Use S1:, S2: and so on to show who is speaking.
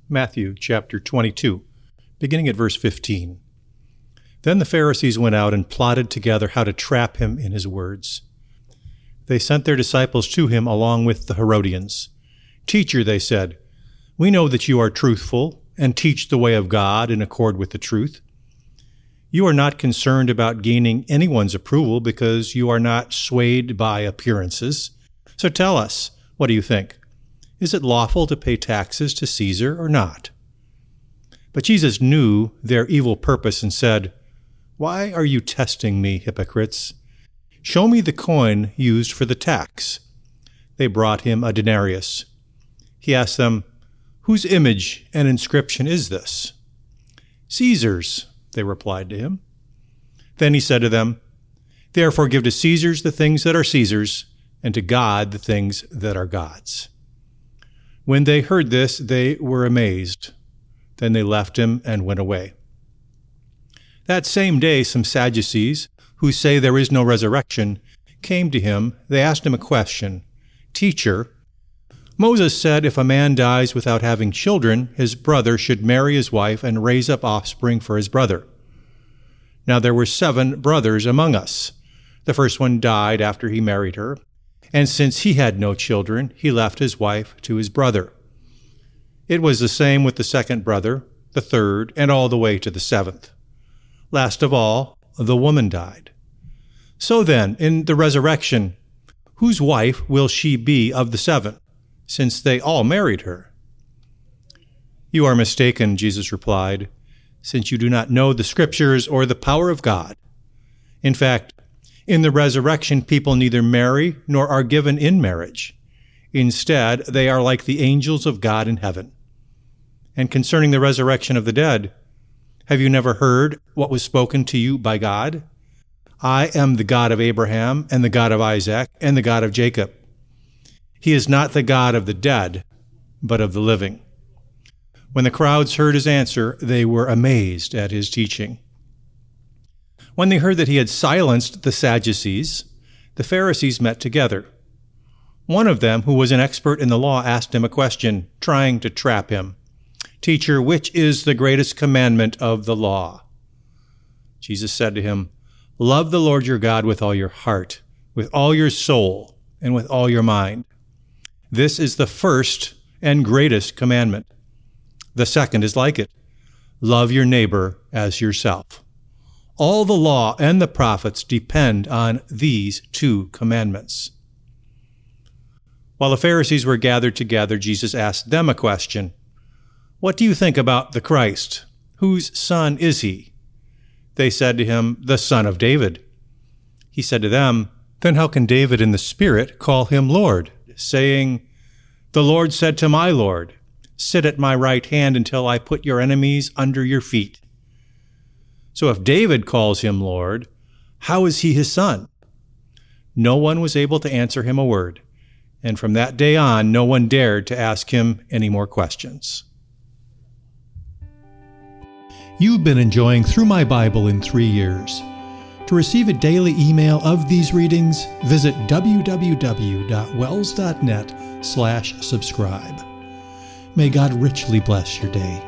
S1: Matthew chapter 22, beginning at verse 15. Then the Pharisees went out and plotted together how to trap him in his words. They sent their disciples to him along with the Herodians. "Teacher," they said, "we know that you are truthful and teach the way of God in accord with the truth. You are not concerned about gaining anyone's approval because you are not swayed by appearances. So tell us, what do you think? Is it lawful to pay taxes to Caesar or not?" But Jesus knew their evil purpose and said, "Why are you testing me, hypocrites? Show me the coin used for the tax." They brought him a denarius. He asked them, "Whose image and inscription is this?" "Caesar's," they replied to him. Then he said to them, "Therefore give to Caesar's the things that are Caesar's, and to God the things that are God's." When they heard this, they were amazed. Then they left him and went away. That same day, some Sadducees, who say there is no resurrection, came to him. They asked him a question. "Teacher, Moses said if a man dies without having children, his brother should marry his wife and raise up offspring for his brother. Now there were 7 brothers among us. The first one died after he married her, and since he had no children, he left his wife to his brother. It was the same with the second brother, the third, and all the way to the 7th. Last of all, the woman died. So then, in the resurrection, whose wife will she be of the 7, since they all married her?" "You are mistaken," Jesus replied, "since you do not know the Scriptures or the power of God. In fact, in the resurrection, people neither marry nor are given in marriage. Instead, they are like the angels of God in heaven. And concerning the resurrection of the dead, have you never heard what was spoken to you by God? I am the God of Abraham and the God of Isaac and the God of Jacob. He is not the God of the dead, but of the living." When the crowds heard his answer, they were amazed at his teaching. When they heard that he had silenced the Sadducees, the Pharisees met together. One of them, who was an expert in the law, asked him a question, trying to trap him. "Teacher, which is the greatest commandment of the law?" Jesus said to him, "Love the Lord your God with all your heart, with all your soul, and with all your mind. This is the first and greatest commandment. The second is like it. Love your neighbor as yourself. All the law and the prophets depend on these 2 commandments." While the Pharisees were gathered together, Jesus asked them a question. "What do you think about the Christ? Whose son is he?" They said to him, "The son of David." He said to them, "Then how can David in the Spirit call him Lord, saying, 'The Lord said to my Lord, sit at my right hand until I put your enemies under your feet'? So if David calls him Lord, how is he his son?" No one was able to answer him a word, and from that day on, no one dared to ask him any more questions. You've been enjoying Through My Bible in 3 Years. To receive a daily email of these readings, visit www.wells.net/subscribe. May God richly bless your day.